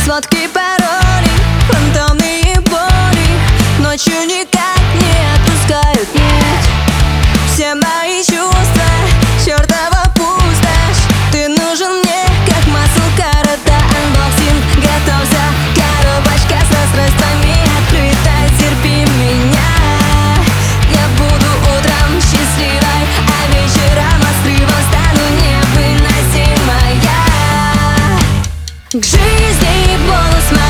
Сводки паролей, фантомные боли ночью никак не отпускают, нет. Все мои чувства, чертова пустошь. Ты нужен мне, как масл карата. Анбоксинг, готовься, коробочка с расстройствами открыта. Терпи меня, я буду утром счастливой, а вечером от срывов стану невыносимая. К жизни бонус.